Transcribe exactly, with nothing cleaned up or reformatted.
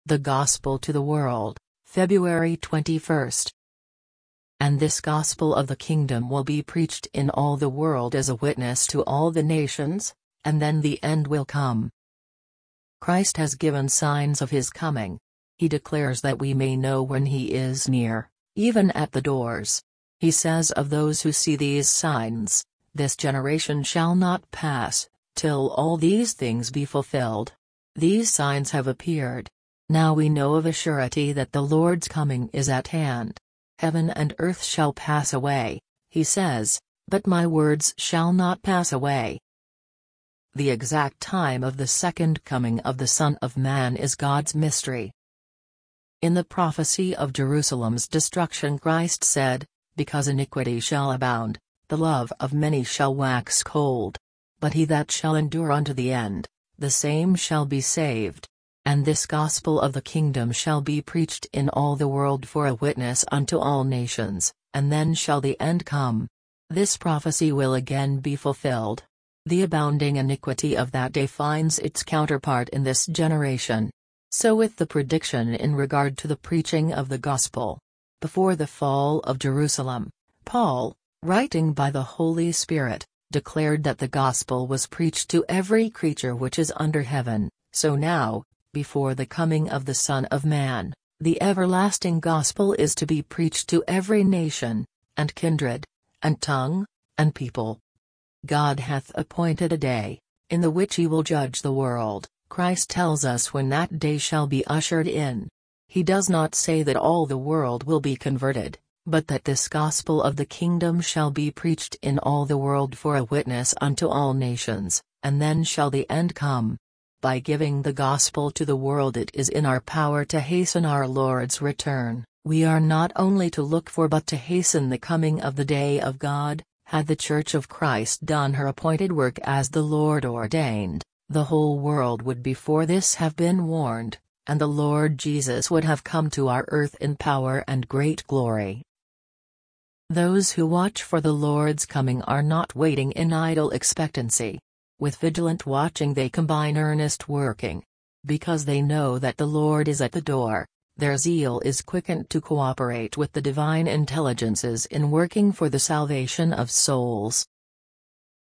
The Gospel to the World, February twenty-first. And this gospel of the kingdom will be preached in all the world as a witness to all the nations, and then the end will come. Christ has given signs of his coming. He declares that we may know when he is near, even at the doors. He says of those who see these signs, "This generation shall not pass, till all these things be fulfilled." These signs have appeared. Now we know of a surety that the Lord's coming is at hand. Heaven and earth shall pass away, he says, but my words shall not pass away. The exact time of the second coming of the Son of Man is God's mystery. In the prophecy of Jerusalem's destruction, Christ said, "Because iniquity shall abound, the love of many shall wax cold. But he that shall endure unto the end, the same shall be saved. And this gospel of the kingdom shall be preached in all the world for a witness unto all nations, and then shall the end come." This prophecy will again be fulfilled. The abounding iniquity of that day finds its counterpart in this generation. So with the prediction in regard to the preaching of the gospel. Before the fall of Jerusalem, Paul, writing by the Holy Spirit, declared that the gospel was preached to every creature which is under heaven. So now, before the coming of the Son of Man, the everlasting gospel is to be preached to every nation, and kindred, and tongue, and people. God hath appointed a day, in the which he will judge the world. Christ tells us when that day shall be ushered in. He does not say that all the world will be converted, but that this gospel of the kingdom shall be preached in all the world for a witness unto all nations, and then shall the end come. By giving the gospel to the world, it is in our power to hasten our Lord's return. We are not only to look for but to hasten the coming of the day of God. Had the Church of Christ done her appointed work as the Lord ordained, the whole world would before this have been warned, and the Lord Jesus would have come to our earth in power and great glory. Those who watch for the Lord's coming are not waiting in idle expectancy. With vigilant watching they combine earnest working. Because they know that the Lord is at the door, their zeal is quickened to cooperate with the divine intelligences in working for the salvation of souls.